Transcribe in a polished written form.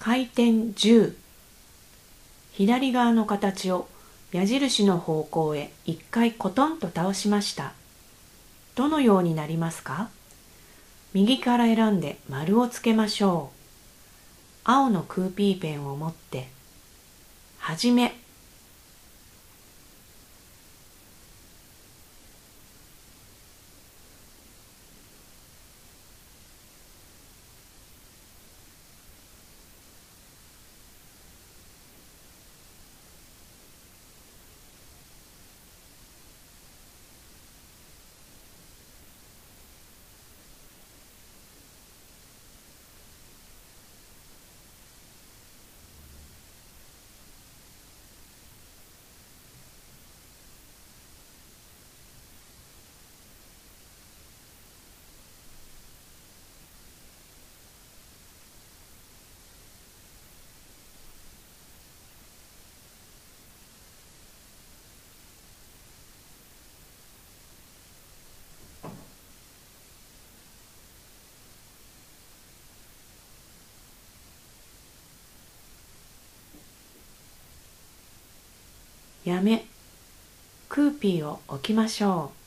回転10、左側の形を矢印の方向へ一回コトンと倒しました。どのようになりますか？右から選んで丸をつけましょう。青のクーピーペンを持って、はじめ、やめ、クーピーを置きましょう。